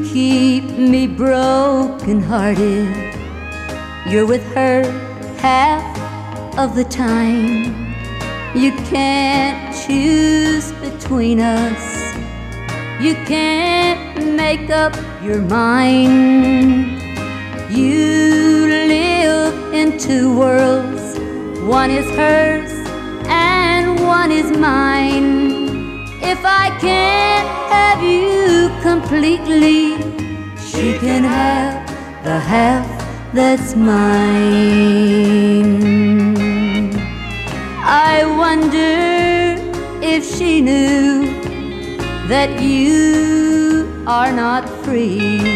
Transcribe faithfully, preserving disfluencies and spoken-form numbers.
keep me broken hearted. You're with her half of the time. You can't choose between us. You can't make up your mind. You live in two worlds. One is hers and one is mine. If I can't have you completely, she can have the half that's mine. I wonder if she knew that you are not free.